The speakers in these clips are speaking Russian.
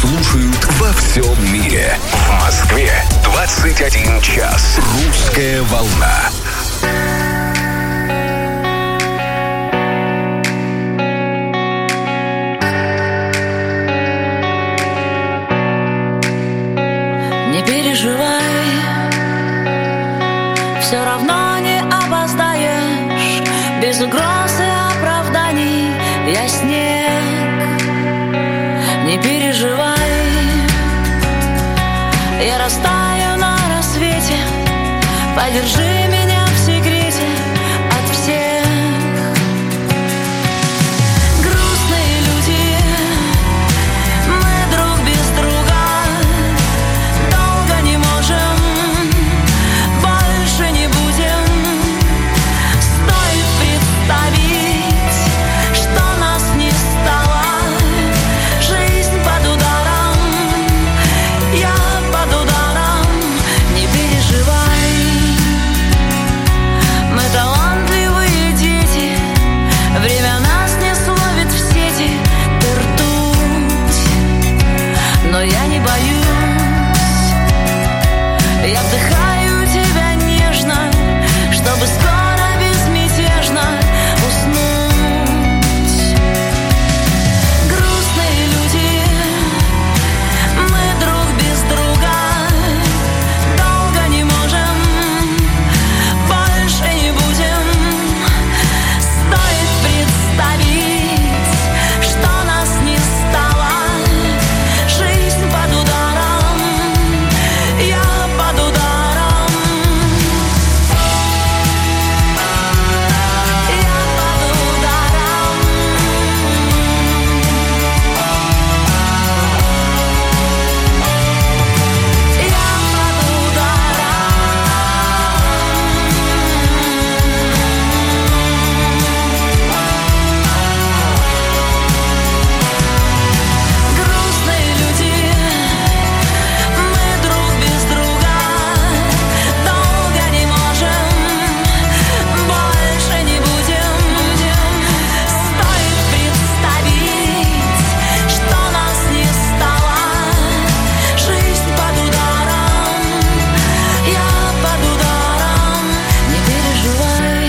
слушают во всем мире. В Москве 21 час. Русская волна. Не переживай, все равно не опоздаешь. Без угроз и оправданий я снег. Не переживай, я растаю на рассвете. Подержи меня в секрете от всех. Грустные люди, мы друг без друга. Долго не можем, больше не будем. Стоит представить, что нас не стало. Жизнь под ударом, я под ударом. Не переживай, мы талантливые дети. Время нас не словит в сети. Ты ртуть, но я не боюсь. Я вдыхаю тебя нежно, чтобы скоро безмятежно уснуть. Грустные люди, мы друг без друга. Долго не можем, больше не будем. Стоит представить, что нас не стало. Жизнь под ударом, я под ударом. Я под ударом. Я под ударом. Грустные люди, мы друг без друга. Долго не можем, больше не будем. Стоит представить, что нас не стало. Жизнь под ударом, я под ударом. Не переживай,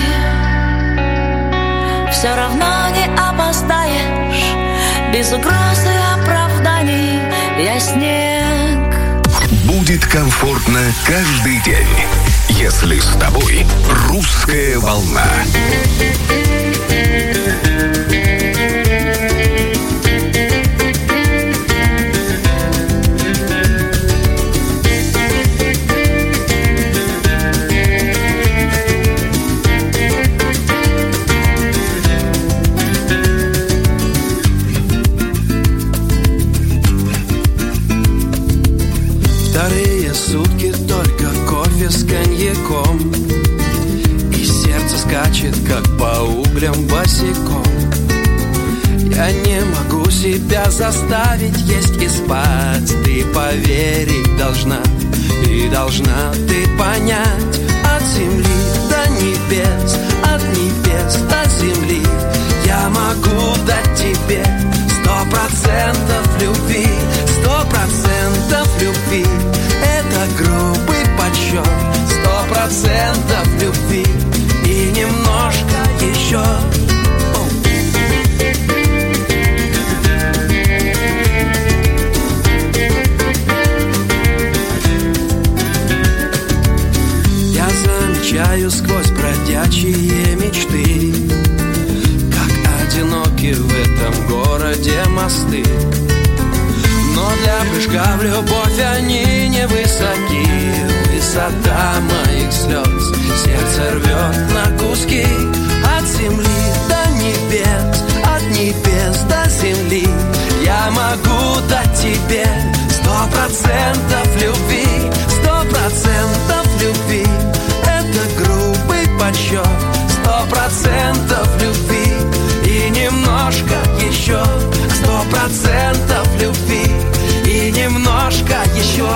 все равно не опоздаешь. Без угроз и оправданий я снег. Будет комфортно каждый день, если с тобой русская волна. Вторые сутки только кофе с коньяком, и сердце скачет, как по углям босиком. Я не могу себя заставить есть и спать. Ты поверить должна, и должна ты понять. От земли до небес, от небес до земли я могу дать тебе 100% любви, 100% любви. Это грубый подсчет, 100% любви и немножко еще. Я замечаю сквозь бродячие мечты, как одиноки в этом городе мосты. Но для прыжка в любовь они невысоки. Высота моих слез сердце рвет на куски. От земли до небес, от небес до земли я могу дать тебе 100% любви, 100% любви. Это грубый подсчет, 100% любви и немножко еще, 100% любви и немножко еще.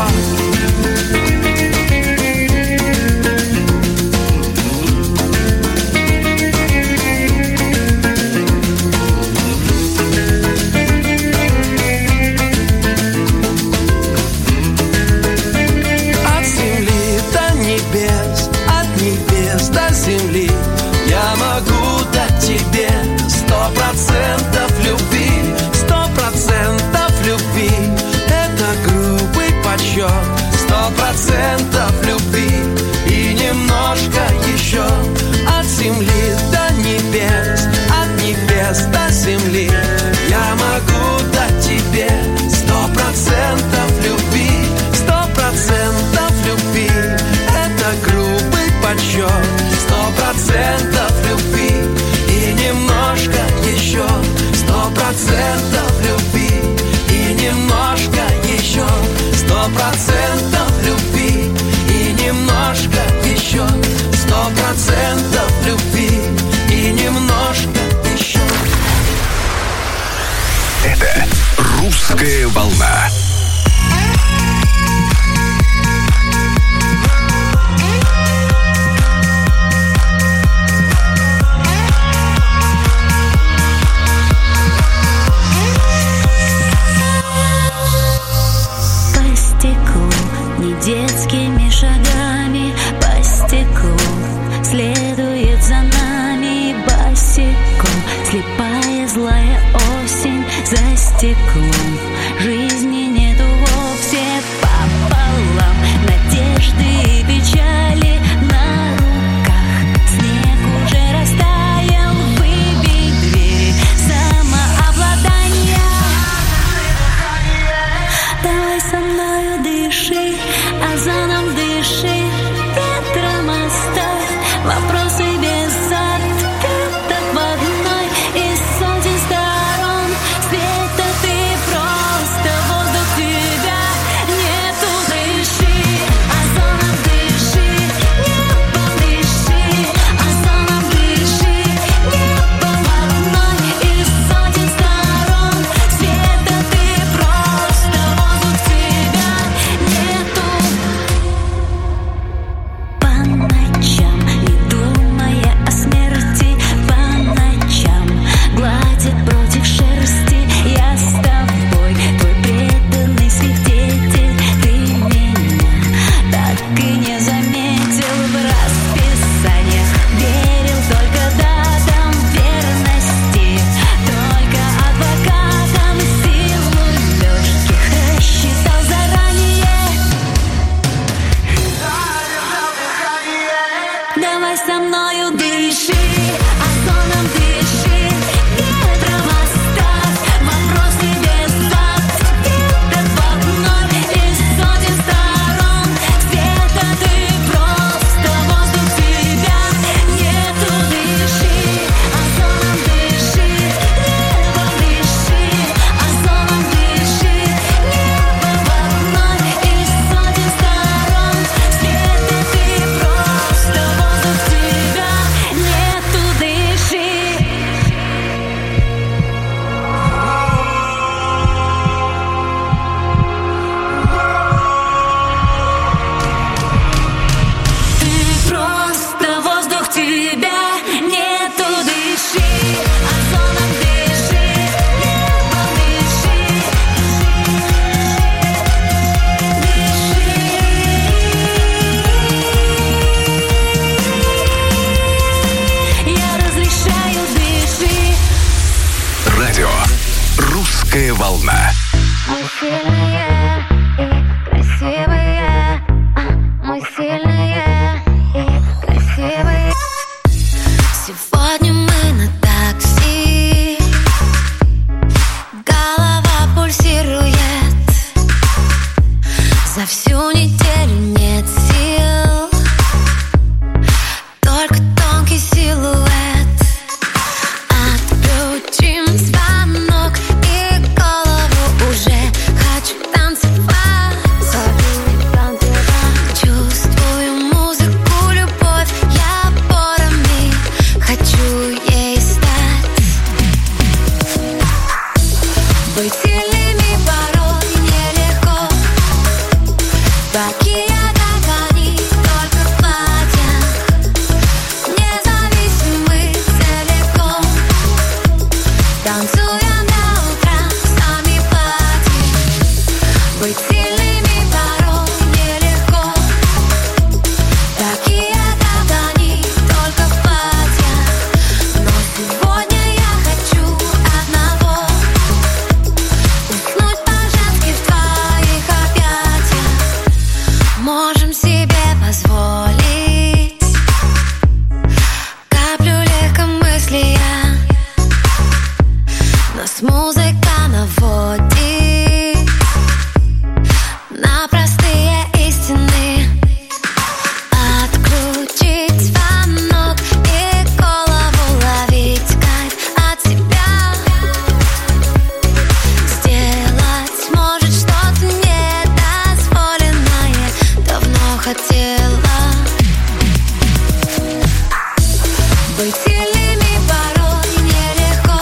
давай со мною дыши, озоном дыши, ветром оставь вопросы без слов. Где-то под мной из сотен сторон света, ты просто воздух, тебя нету. Дыши, озоном дыши, небом дыши, озоном дыши, небо волной из сотен сторон света, ты просто воздух, тебя нету. Дыши. Ты просто воздух, тебя нету. Дыши, озоном дыши, небом дыши, дыши. Я разрешаю, дыши. Радио «Русская волна». Мы сильные и красивые, мы сильные и красивые. Сегодня мы на такси, голова пульсирует. За всю неделю нет сил, только тонкий силуэт. Отключим звонок и голову уже хочу танцевать. Чувствую музыку, любовь, я порами хочу ей стать. Быть сильными порой нелегко, такие как они только в платьях. Независимы целиком, танцуем до утра, сами платим. Быть сильными порой нелегко, такие как они только в платьях. Но сегодня я хочу одного — уснуть по-женски в твоих объятиях. Можем себе позволить каплю легкомыслия. Нас музыка наводит на простые истины. Отключить звонок и голову ловить кайф от себя. Сделать может что-то недозволенное, давно хотела. Быть сильными порой нелегко,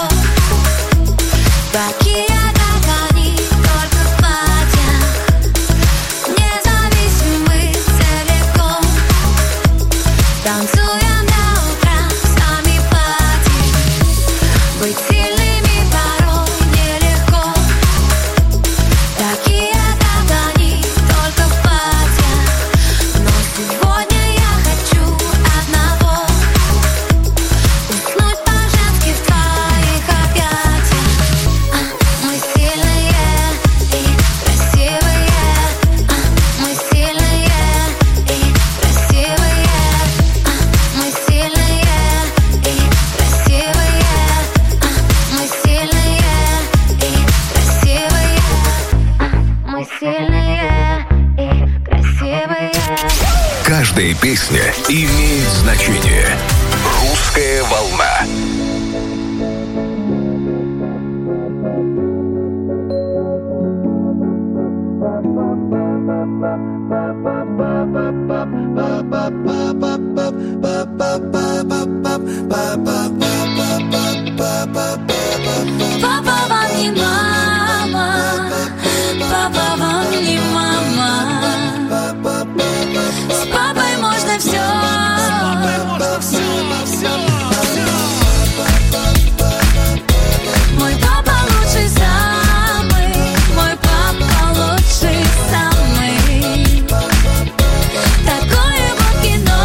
такие как они только в платьях. Независимы целиком, танцуем до утра, сами платим. Быть сильными порой нелегко, такие как они только в платьях. Но сегодня я хочу одного — уснуть по-женски в твоих объятиях. Мы сильные и красивые, мы сильные и красивые, мы сильные и красивые, мы сильные и красивые, мы сильные и красивые. Каждая песня имеет значение. «Русская волна». Папа вам не мама, папа вам не мама. С папой можно все. Мой папа лучший самый, мой папа лучший самый. Такое вот кино.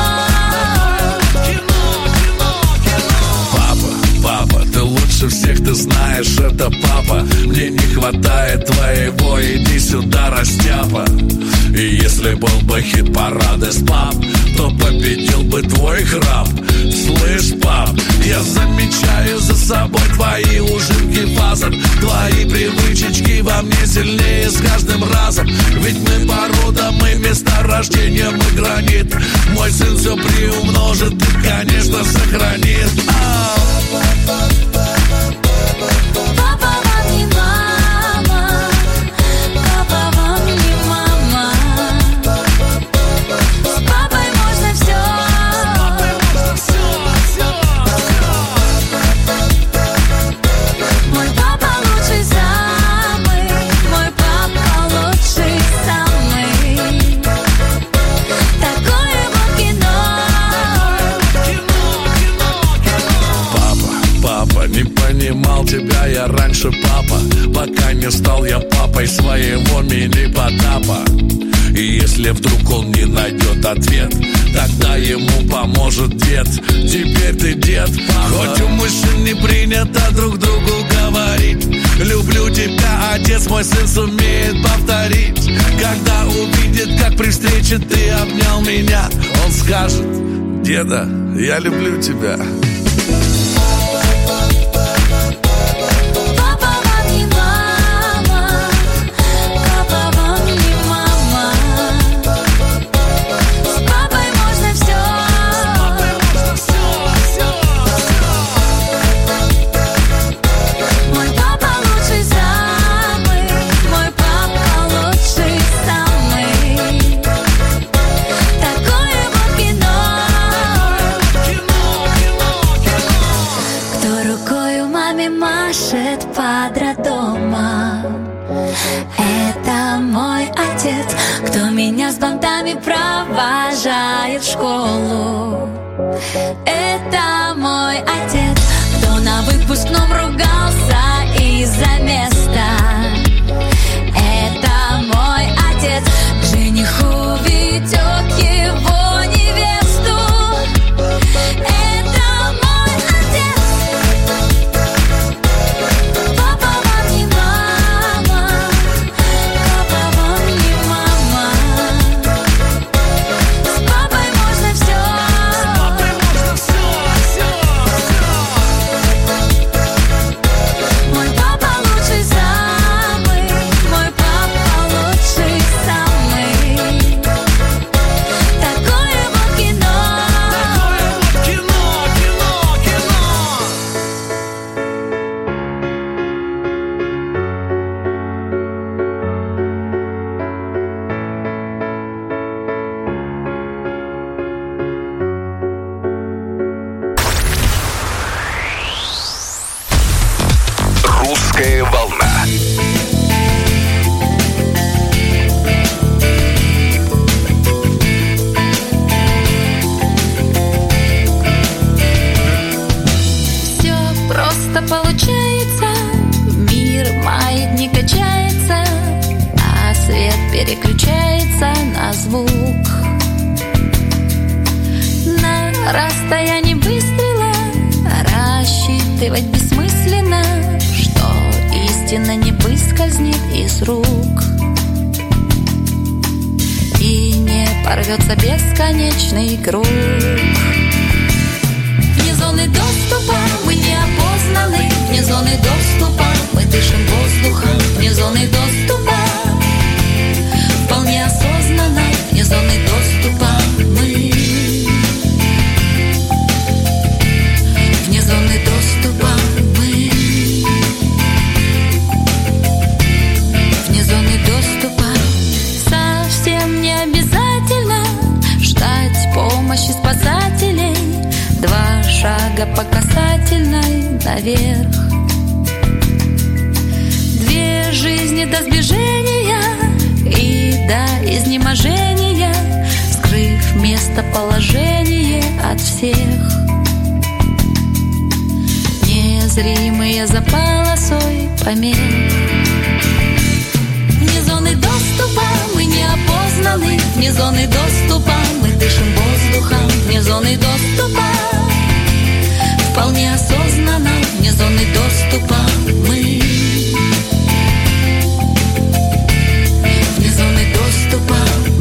Папа, ты лучше всех, ты знаешь, это папа. Мне не хватает твоего, иди сюда, растяпа. И если был бы хит-парады с пап, то победил бы твой храп. Слышь, пап, я замечаю за собой твои ужимки фазом. Твои привычечки во мне сильнее с каждым разом. Ведь мы порода, мы месторождение, мы гранит. Мой сын все приумножит и, конечно, сохранит. Папа вам не мама, папа вам не мама. С папой можно все. Мой папа лучший самый, мой папа лучший самый. Такое вот кино. Папа, не понимал тебя я раньше, папа, пока не стал я папой своего мини-потапа. И если вдруг он не найдет ответ, тогда ему поможет дед. Теперь ты дед, папа. Хоть у мужчин не принято друг другу говорить: люблю тебя, отец, мой сын сумеет повторить. Когда увидит, как при встрече ты обнял меня, он скажет: деда, я люблю тебя. Папа вам не мама, папа вам не мама. С папой можно все. Мой папа лучший самый, мой папа лучший самый. Такое вот кино. Кто рукою маме машет под роддома, это мой отец. Кто меня с бантами провожает в школу, это мой отец. Кто на выпускном ругался из-за места, это мой отец. К жениху ведет его невесту, это мой отец. Папа вам не мама, папа вам не мама. С папой можно все. Мой папа лучший самый, мой папа лучший самый. Такое вот кино. Русская волна. Все просто получается, мир маятник качается, а свет переключается на звук. На расстоянии выстрела рассчитывать бессмысленно, что истина не выскользнет из рук и не порвется бесконечный круг. Вне зоны доступа мы не опознаны, вне зоны доступа мы дышим воздухом, вне зоны доступа вполне осознанно, вне зоны доступа мы. Вне зоны доступа мы. Вне зоны доступа. Совсем не обязательно ждать помощи спасателей. 2 шага по касательной наверх. 2 жизни до сближения и до изнеможения, скрыв местоположение от всех. Незримые за полосой помех. Вне зоны доступа мы не опознаны, вне зоны доступа мы дышим воздухом, вне зоны доступа вполне осознанно, вне зоны доступа мы. Вне зоны доступа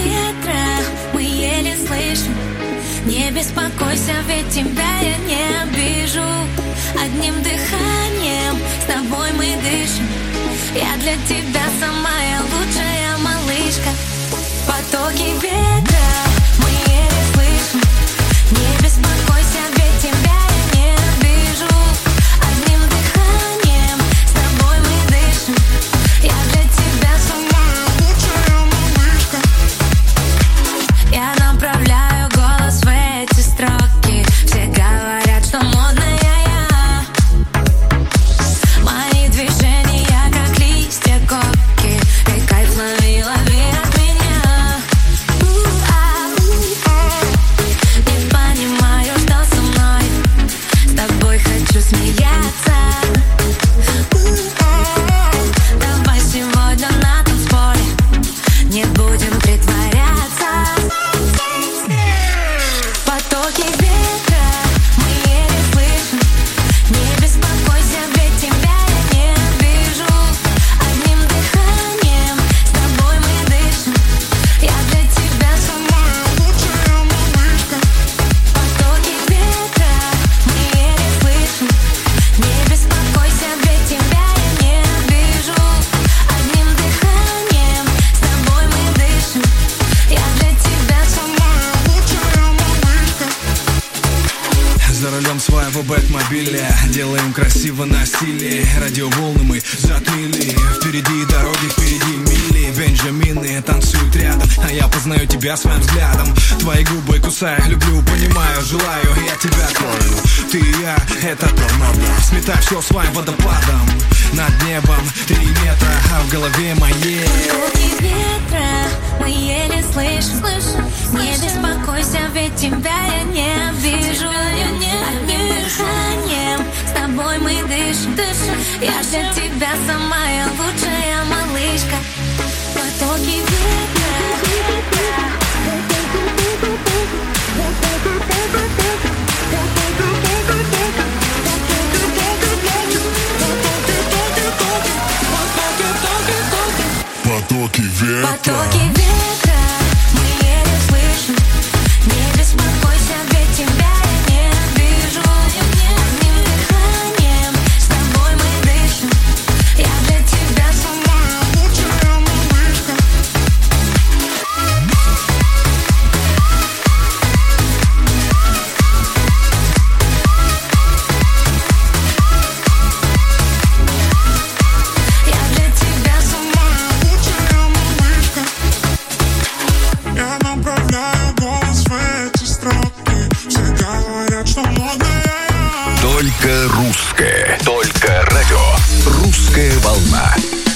ветра мы еле слышим. Не беспокойся, ведь тебя я не обижу. Одним дыханием с тобой мы дышим. Я для тебя самая лучшая малышка. Потоки ветра мы еле слышим. Не беспокойся, ведь тебя я не обижу. Одним дыханием с тобой мы дышим. Я для тебя самая лучшая малышка. Я направляю голос в эти строки. Все говорят, что модная я. Мои движения как листья коки. И кайф лови, лови от меня. Не понимаю, что со мной. С тобой хочу смеяться. Давай сегодня на танцполе не будем притворяться. Потоки ветра мы еле слышим. Не беспокойся, ведь тебя я не обижу. Одним дыханием с тобой мы дышим. Я для тебя самая лучшая малышка. Потоки ветра мы еле слышим. Не беспокойся, ведь тебя я не обижу. Одним дыханием с тобой мы дышим. Я для тебя самая лучшая малышка. За рулем своего бэтмобиля делаем красиво на стиле. Радиоволны мы затмили. Впереди дороги, впереди мили. Бенджамины танцуют рядом, а я познаю тебя своим взглядом. Твои губы кусаю, люблю, понимаю, желаю. Я тебя открою. Ты и я, это торнадо. Сметай все своим водопадом. Над небом 3 метра, а в голове моей. Потоки ветра мы еле слышим. Не беспокойся, ведь тебя я не обижу. Одним дыханием с тобой мы дышим. Я для тебя самая лучшая малышка. Потоки ветра. Потоки ветра. Потоки ветра мы еле слышим. Не беспокойся, ведь тебя я не обижу. Одним дыханием с тобой мы дышим. Я для тебя самая лучшая малышка. Я для тебя самая лучшая малышка. Я направляю голос в эти строки. Все говорят, что модная я. Только русское. Только радио. Русская волна.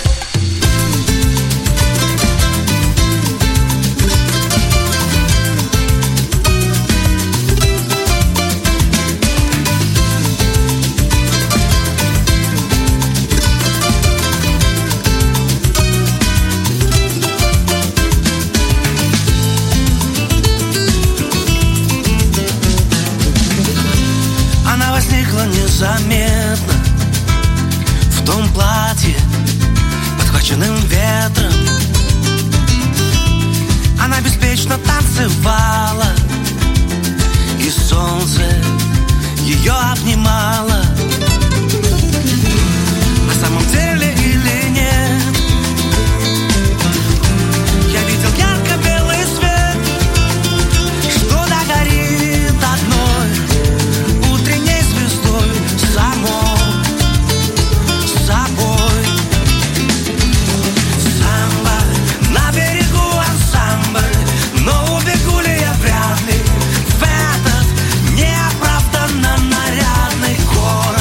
Она возникла незаметно в том платье, подхваченным ветром. Она беспечно танцевала, и солнце ее обнимало. На самом деле или нет, я видел ярко-белый свет, что догорит одной утренней звездой самой собой. Самбо, на берегу ансамбль, но убегу ли я вряд ли в этот неоправданно нарядный город.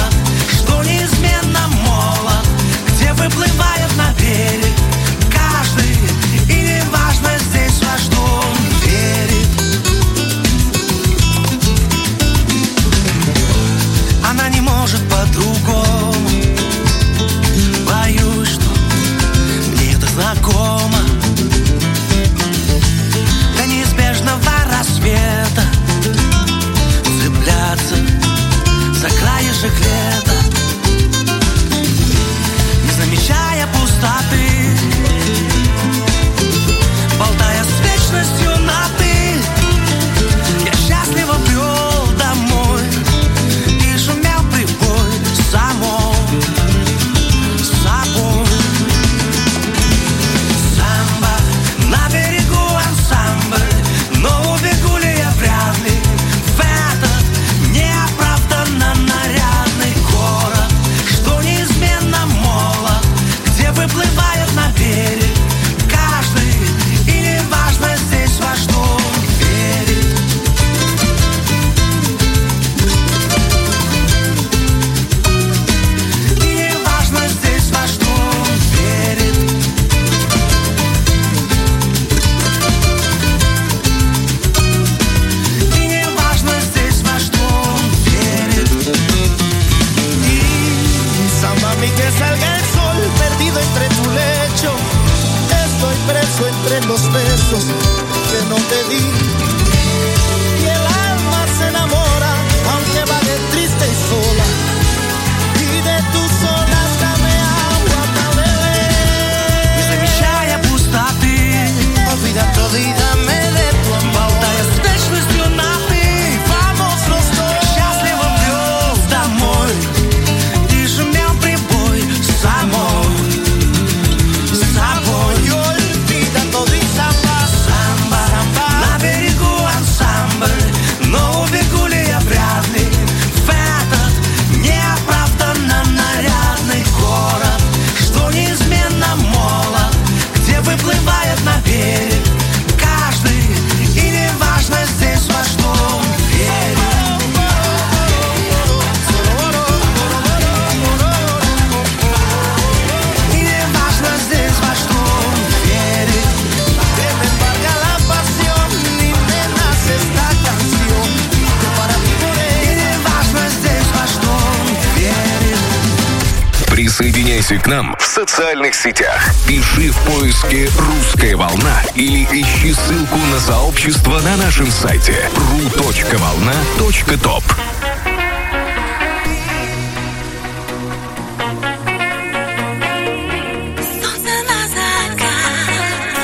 di. Y el alma se enamora, aunque vaya triste y sola. Y de tus olas dame agua para beber. Не замечая пустоты, Olvida todo y dame de tu amor. болтая с вечностью на ты. Vamos los dos. Счастливо вез домой. Ты шумел прибой самой. Y olvida todo y samba, samba, samba. На берегу ансамбль, но убегу ли я вряд ли в этот неоправданно нарядный город, что неизменно молод, где выплывает на берег каждый, и неважно здесь во что он верит. И неважно здесь во что он верит. Que me embarga la pasión y me nace esta canción. Que para ti И неважно здесь во что он верит. Присоединяйся к нам в социальных сетях. Пиши в поиске «Русская волна» или ищи ссылку на сообщество на нашем сайте ru.volna.top. Солнце на закат.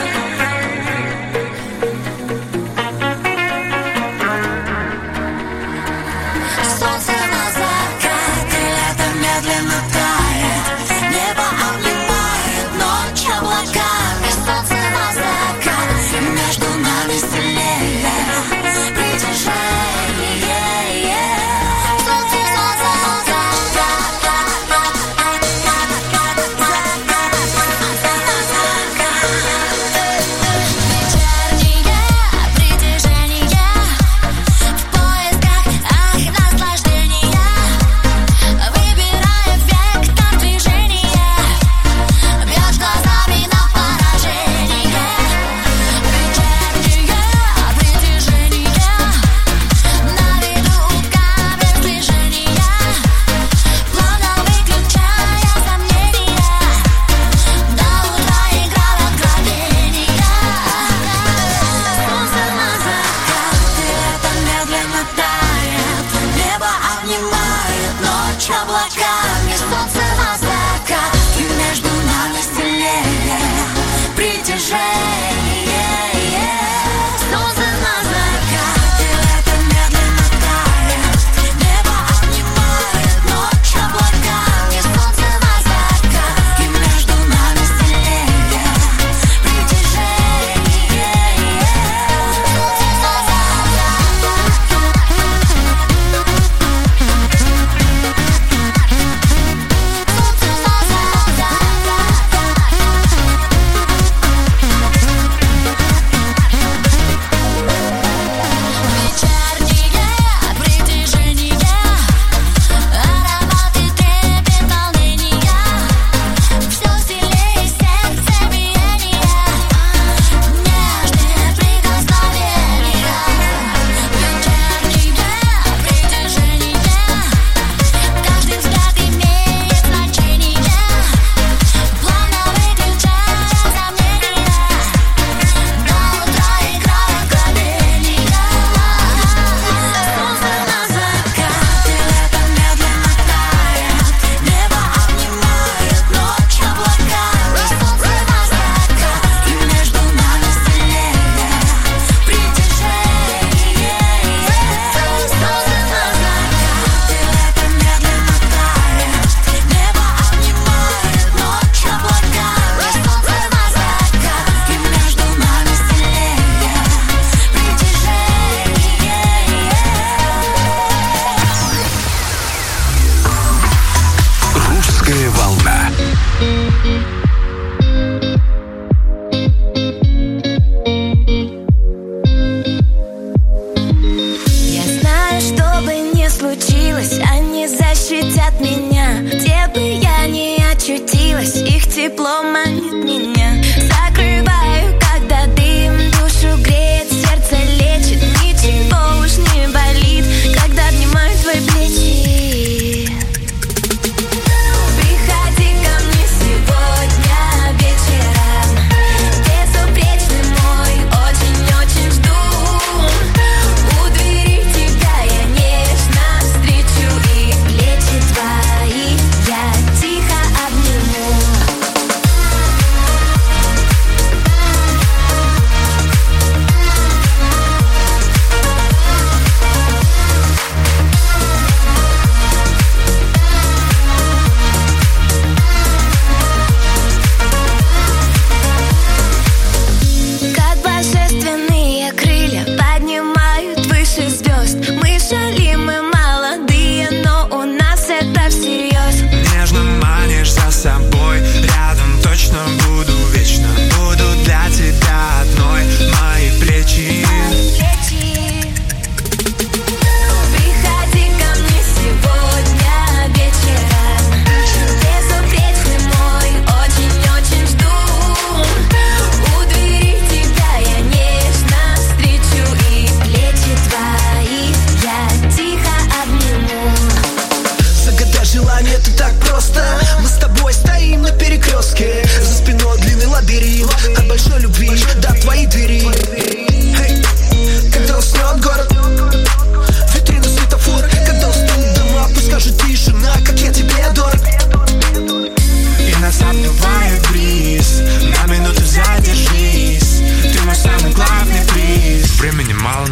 Солнце на закате, лето медленно тает, небо обнимает ночь облаками. Солнце на закате, между нами сильнее притяжение. Солнце на вечернее притяжение, в поисках наслаждения, выбирая вектор движения, бьешь глазами на поражение. Вечернее притяжение, на виду камер сближения, плавно выключая сомнения, до утра игра в откровения. Солнце на закате, лето медленно тает, небо обнимает ночь облаками. Солнце на закате, между нами сильнее притяжение. Солнце на закате, лето медленно тает, небо обнимает ночь облаками. Солнце на закате, между нами сильнее притяжение. Вечернее притяжение, ароматы трепет волнения, все сильнее сердце биение, нежные прикосновения. Вечернее притяжение, каждый взгляд имеет значение, плавно выключая сомнения, до утра игра в откровения. Солнце на закате, лето медленно тает, небо обнимает ночь облаками. Солнце на закате, между нами сильнее притяжение. Солнце на закате, лето медленно тает, небо обнимает ночь облаками. Солнце на закате, между нами сильнее притяжение. «Русская волна». Я знаю, что бы ни случилось, они защитят меня. Где бы я ни очутилась, их тепло манит меня. Закрываю, когда дым душу греет, сердце лечит, ничего уж не болит, когда обнимаю твои плечи. Приходи ко мне сегодня вечером, безупречный мой, очень-очень жду.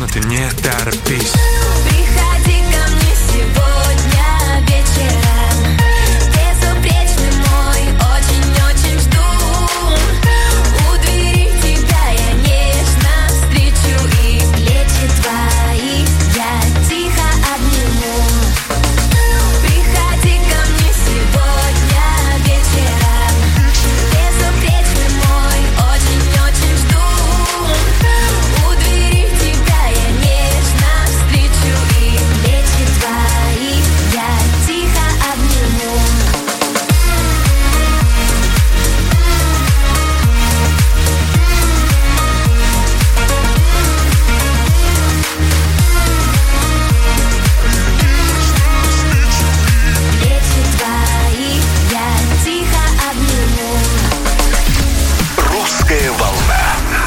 ты не торопись. Приходи ко мне сегодня вечером. Безупречный мой, очень-очень жду. У двери тебя я нежно встречу, и плечи твои я тихо обниму. Приходи ко мне сегодня вечером. Безупречный мой, очень-очень жду. У двери тебя я нежно встречу, и плечи твои я тихо обниму. Плечи твои я тихо обниму. Русская волна.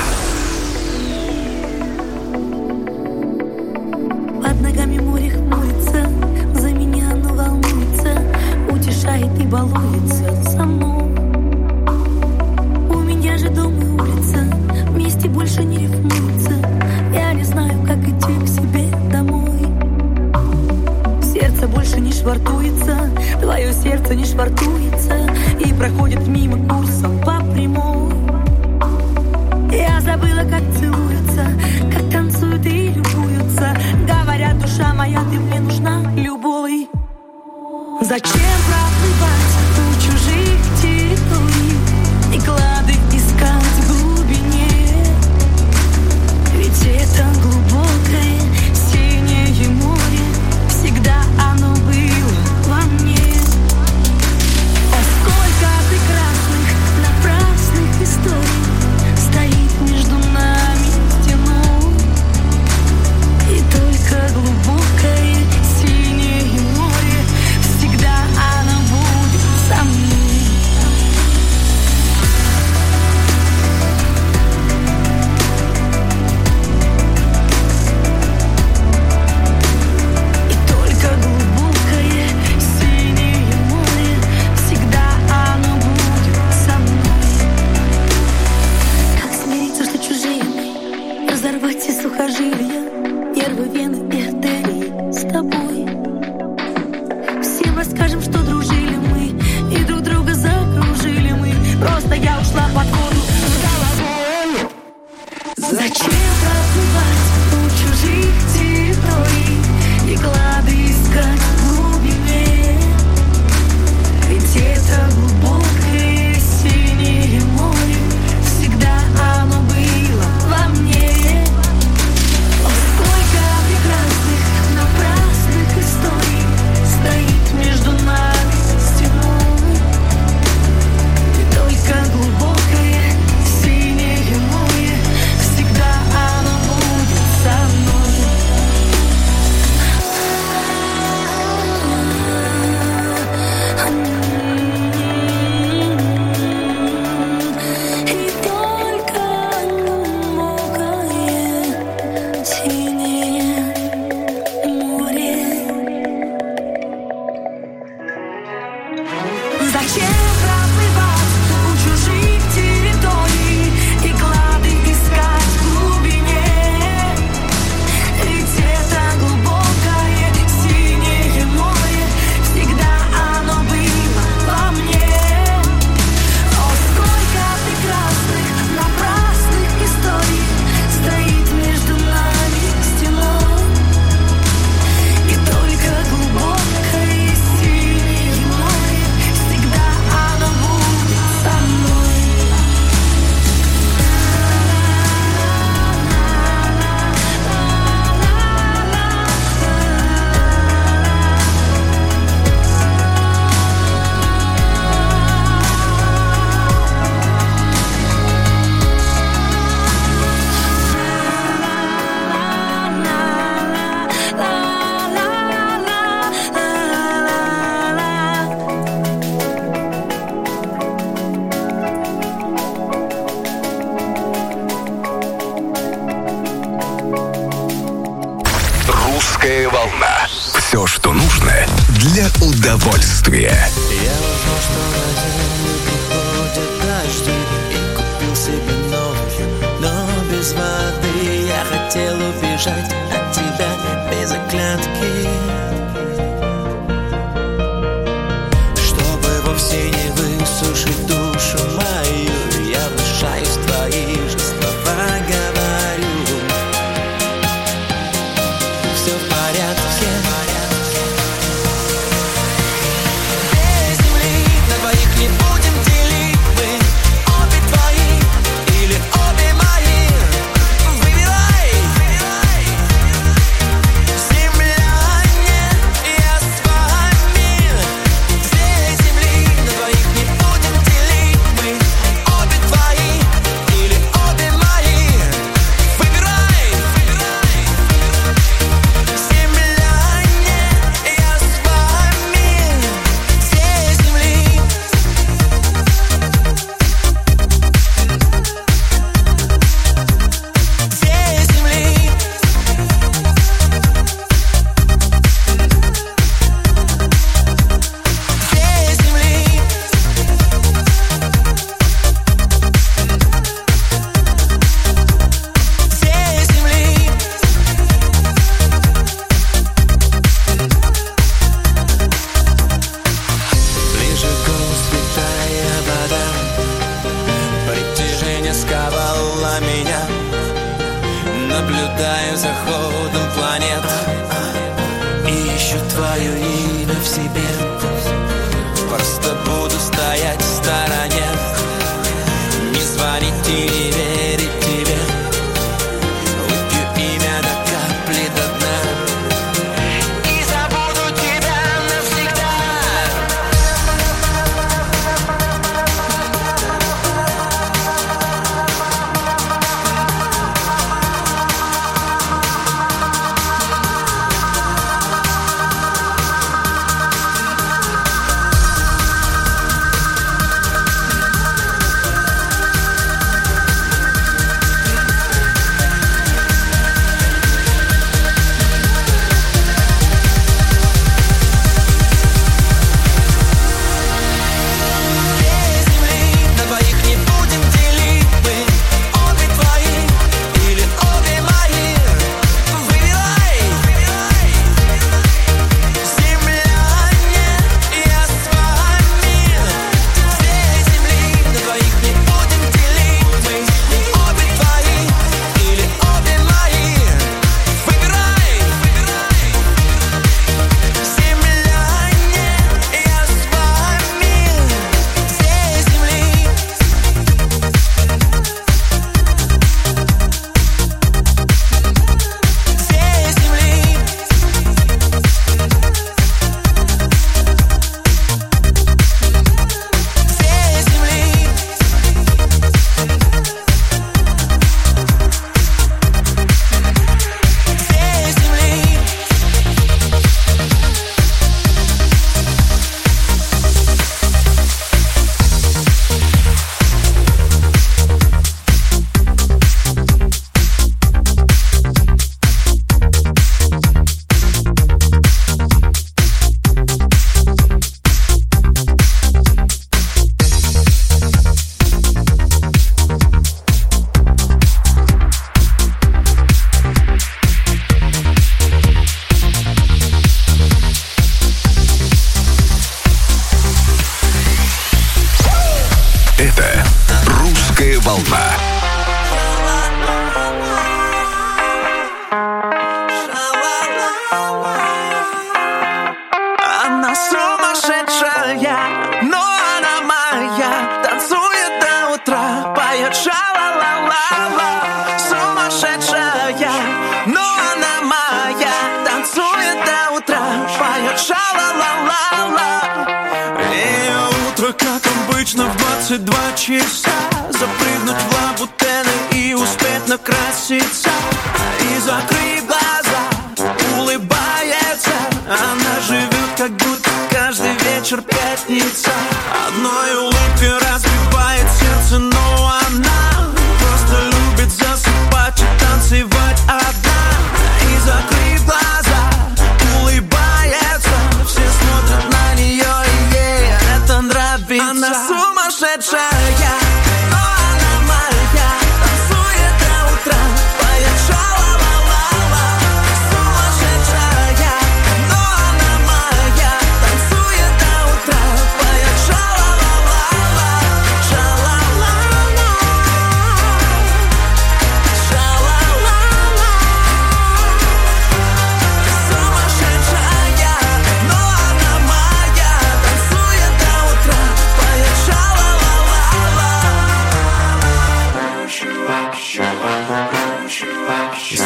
Под ногами море хмурится, за меня оно волнуется, утешает и балуется со мной. У меня же дом и улица, вместе больше не рифмуется. Я не знаю, как идти к себе домой. Сердце больше не швартуется, твое сердце не швартуется и проходит мимо курсом по прямой. Я забыла, как целуются, как танцуют и любуются. Говорят, душа моя, ты мне нужна любой. Зачем проплывать у чужих территорий и клады искать в глубине? Ведь это глубокое синее море, всегда оно было во мне. О, сколько прекрасных, напрасных историй стоит между нами стеной, и только глубокое синее море, всегда оно будет со мной. И только глубокое синее море, всегда оно будет со мной. Как смириться, что чужие мы, разорвать все сухожилия, нервы, вены и артерии с тобой. Всем расскажем, что дружили мы и друг друга закружили мы. Просто я ушла под воду с головой. Зачем проплывать у чужих территорий и клады искать в глубине? Ведь это глубокое синее море, всегда оно было во мне. О, сколько прекрасных, напрасных историй стоит между нами стеной, и только глубокое синее море, всегда оно будет со мной. И только глубокое синее море. Зачем проплывать у чужих территорий и клады искать в глубине? Ведь это глубокое синее море, всегда оно было во мне. О, сколько прекрасных, напрасных историй стоит между нами стеной, и только глубокое синее море, всегда оно будет со мной. Русская волна. Все, что нужно для удовольствия. Я узнал, что на землю приходят дожди, и купил себе новую, но без воды. Я хотел хотел убежать от тебя без оглядки, чтобы вовсе не высушить душу мою. Я вмешаюсь в твои же слова, говорю: все в порядке. Две земли на двоих не будем делить мы, обе твои или обе мои. Выбирай. Земляне, я с вами. Две земли на двоих не будем делить мы, обе твои или обе мои. Выбирай. Земляне, я с вами. Две земли. Две земли. Две земли. Две земли. Ближе к голу святая вода, притяжение сковало меня. Наблюдаю за ходом планет и ищу твое имя в себе. Просто буду стоять в стороне, не звонить и не верить тебе. Выпью имя до капли до дна и забуду тебя навсегда. Две земли на двоих не будем делить мы, обе твои или обе мои. Выбирай. Земляне, я с вами. Две земли на двоих не будем делить мы, обе твои или обе мои. Выбирай. Земляне, я с вами. Две земли. Две земли. Две земли. Две земли. Это «Русская волна». Она сумасшедшая, но она моя. Танцует до утра, поет ша-ла-ла-ла-ла. Сумасшедшая, но она моя. Танцует до утра, поет ша-ла-ла-ла-ла. Ее утро, как обычно, в 22 часа. Запрыгнуть в лабутены и успеть накраситься. И закрыть глаза, улыбается. Она живет, как будто каждый вечер пятница. Одной улыбкой разбивает сердце, но она просто любит засыпать и танцевать одна. И закрыв глаза, улыбается. Все смотрят на нее, и ей это нравится. Она сумасшедшая, но она моя. Танцует до утра, поет ша-ла-ла.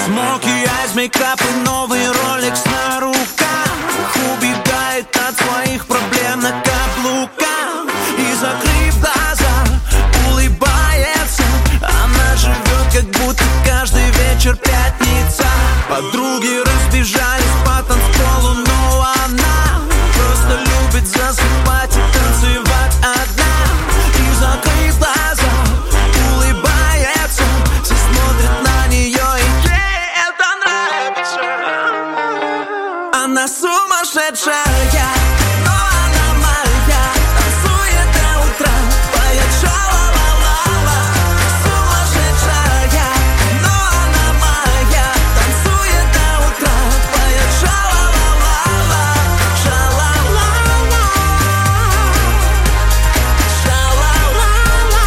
Смоки, айз, мейкап и новый роликс на руках. Убегает от своих проблем на каблуках. И закрыв глаза, улыбается. Она живет, как будто каждый вечер пятница. Подруги разбежались по танцполу, но она просто любит засыпать и танцевать одна. И закрыв глаза, улыбается. Все смотрят на нее, и ей это нравится. Она сумасшедшая, но она моя. Танцует до утра, поет ша-ла-ла-ла-ла. Сумасшедшая, но она моя. Танцует до утра, поет ша-ла-ла-ла-ла. Ша-ла-ла-ла. Ша-ла-ла-ла.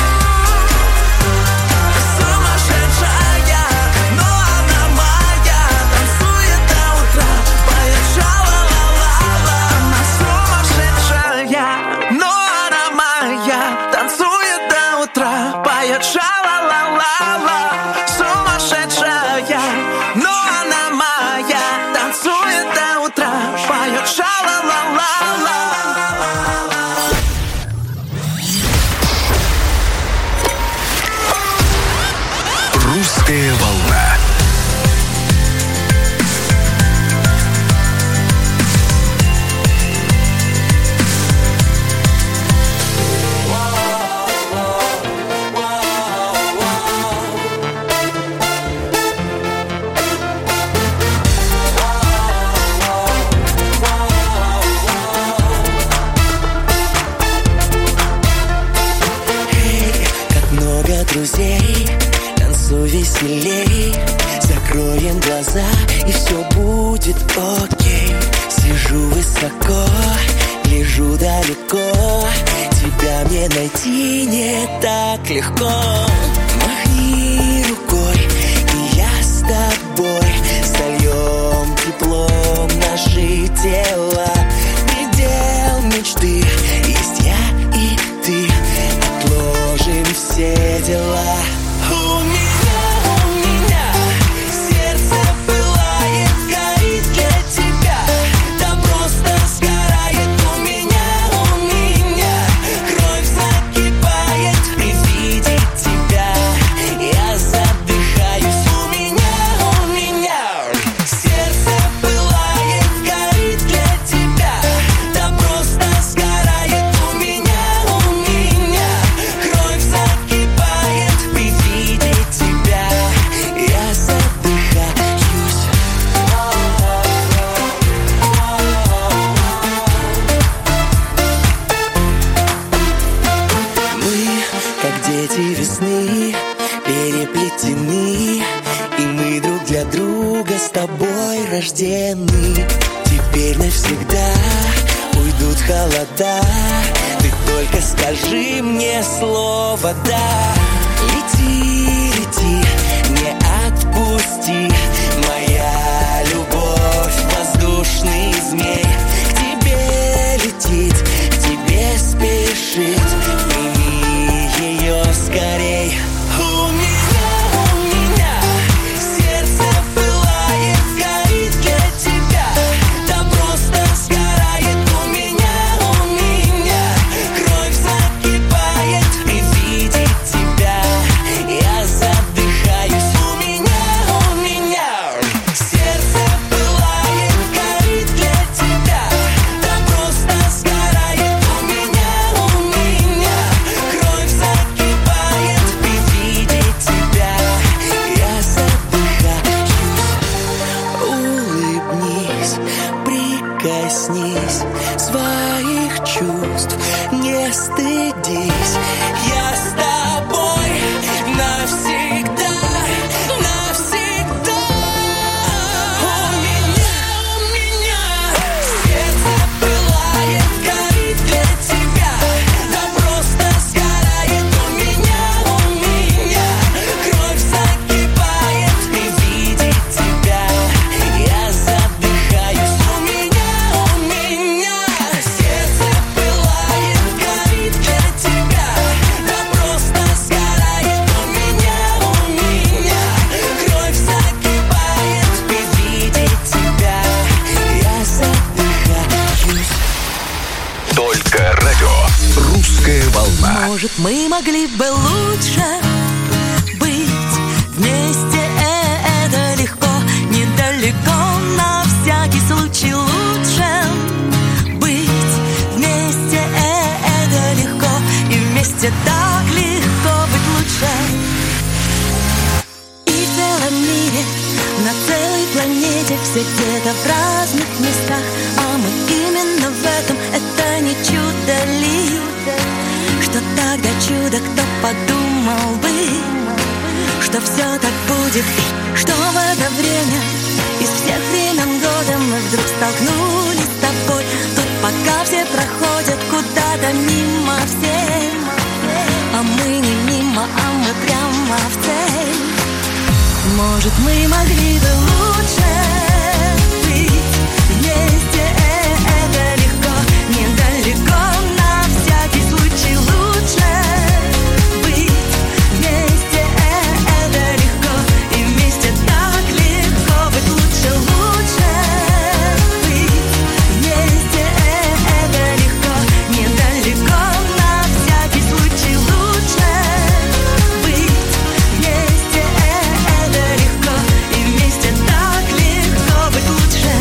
Сумасшедшая, но она моя. Танцует до утра, поет ша-ла-ла-ла-ла. Она сумасшедшая, но она моя. Танцует до утра, поет ша-ла-ла-ла-ла. Сумасшедшая, но она моя. Танцует до утра, поет ша-ла-ла-ла-ла. Русская волна. Как много друзей, танцуй веселей. Закроем глаза, и все будет окей. Сижу высоко, гляжу далеко. Тебя мне найти не так легко. Махни рукой, и я с тобой. Сольем теплом наши тела. Предел мечты, есть я и ты. Отложим все дела. У меня сердце пылает, горит для тебя. Да просто сгорает. У меня кровь закипает при виде тебя. Я задыхаюсь. У меня сердце пылает, горит для тебя. Да просто сгорает. У меня кровь закипает при виде тебя. Я задыхаюсь. Мы, как дети весны, переплетены. И мы друг для друга с тобой рождены. Теперь навсегда уйдут холода. Ты только скажи мне слово «да». Лети, лети, не отпусти. Моя любовь, воздушный змей. К тебе летит, к тебе спешит. Прими ее скорей. У меня сердце пылает, горит для тебя. Да просто сгорает. У меня кровь закипает при виде тебя. Я задыхаюсь. У меня сердце пылает, горит для тебя. Да просто сгорает. У меня кровь закипает при виде тебя. Я задыхаюсь. Улыбнись, прикоснись своих чувств, не стыдись. Я с тобой навсегда, навсегда. У меня сердце пылает, горит для тебя. Да просто сгорает. У меня кровь закипает при виде тебя. Я задыхаюсь. У меня сердце пылает, горит для тебя. Может, мы могли бы лучше быть вместе, это легко, недалеко, на всякий случай лучше быть вместе, это легко, и вместе так легко быть лучше. И в целом мире, на целой планете все где-то в разных местах, а мы именно в этом, это не чудо ли? Что тогда чудо, кто подумал бы, что все так будет, и что в это время из всех времен года мы вдруг столкнулись с тобой. Тут пока все проходят куда-то мимо всем, а мы не мимо, а мы прямо в цель. Может, мы могли бы лучше быть вместе, это легко, недалеко, на всякий случай лучше быть вместе, это легко, и вместе так легко быть лучше, лучше быть вместе, это легко, недалеко, на всякий случай лучше быть вместе, это легко, и вместе так легко быть лучше.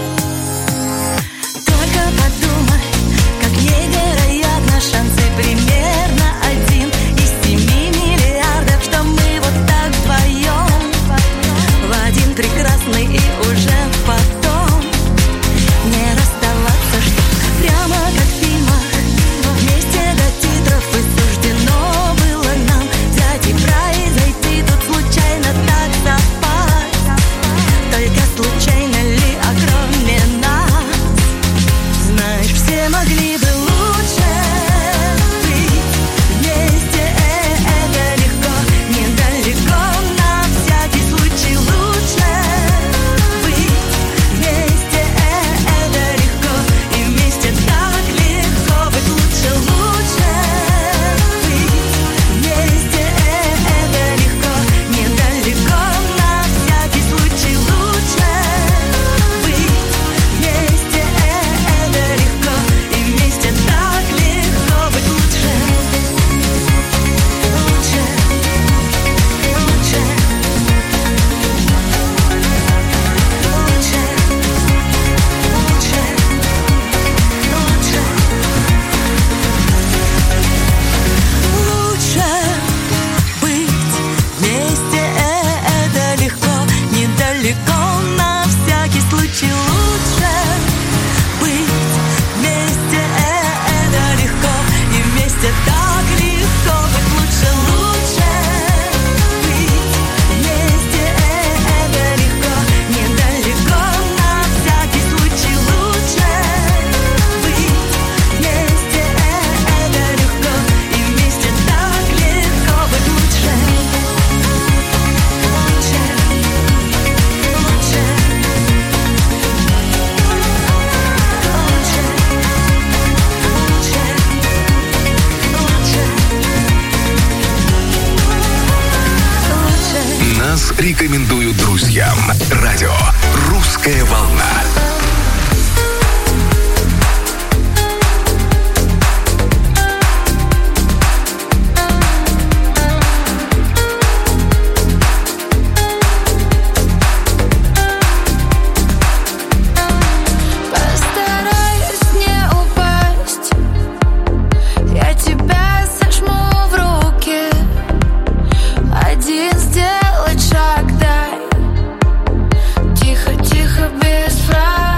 Только подумай, как невероятно, шансы примерно 1 из 7 миллиардов, что мы вот так вдвоем в один прекрасный и уже потом не расставаться, что прямо как в фильмах, вместе до титров и суждено было нам взять и произойти тут случайно так совпасть. Только случайно ли, а кроме нас, знаешь, все могли бы лучше быть вместе, это легко, недалеко, на всякий случай лучше быть вместе, это легко, и вместе так легко быть лучше, лучше быть вместе, это легко, недалеко, на всякий случай лучше быть вместе, это легко, и вместе так легко быть лучше, лучше, лучше, лучше, лучше быть вместе, это легко, недалеко, на всякий случай лучше быть вместе, это легко, и вместе так легко быть лучше, лучше быть вместе, это легко, недалеко, на всякий случай лучше быть вместе, это легко, и вместе так легко быть лучше, лучше, лучше, лучше. Нас рекомендуют друзьям. Радио «Русская волна». Постараюсь не упасть, я тебя сожму в руки, один сделать шаг дай, тихо, тихо, без фраз.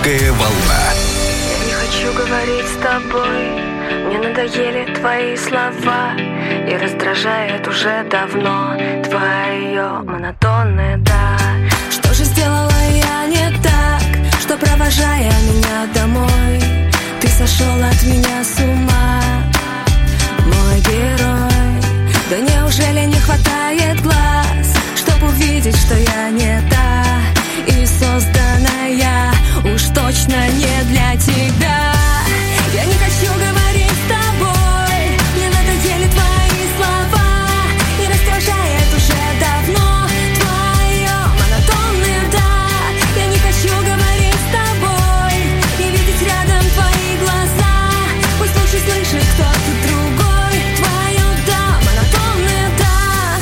«Русская волна». Я не хочу говорить с тобой, мне надоели твои слова, и раздражает уже давно твое монотонное «да». Что же сделала я не так, что, провожая меня домой, ты сошел от меня с ума, мой герой? Да неужели не хватает глаз, чтобы увидеть, что я не та, и созданная уж точно не для тебя? Я не хочу говорить с тобой, мне надоели твои слова, и раздражает уже давно твое монотонное «да». Я не хочу говорить с тобой и видеть рядом твои глаза, пусть лучше слышит кто-то другой твое «да», монотонное «да».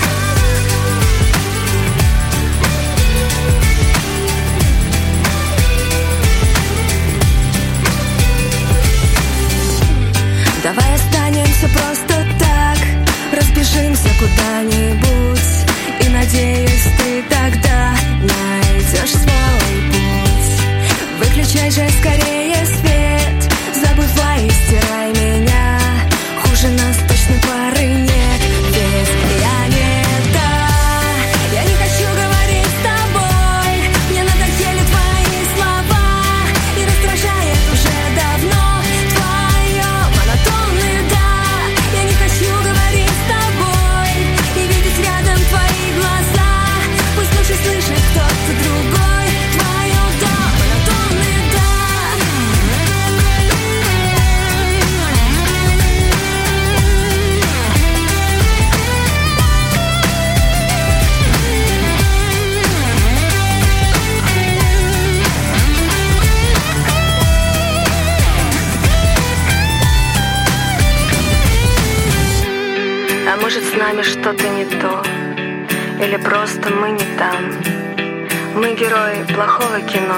Давай останемся просто так, разбежимся куда-нибудь, и, надеюсь, ты тогда найдешь свой путь. Выключай же скорее свет, забывай и стирай меня, хуже нас точно пары нет, ведь я не та. Я не хочу говорить с тобой, мне надоели твои слова, и раздражает уже давно твое монотонное «да». Я не хочу говорить с тобой и видеть рядом твои глаза, пусть лучше слышит кто-то другой твое «да», монотонное «да». А может, с нами что-то не то, или просто мы не там. Мы герои плохого кино,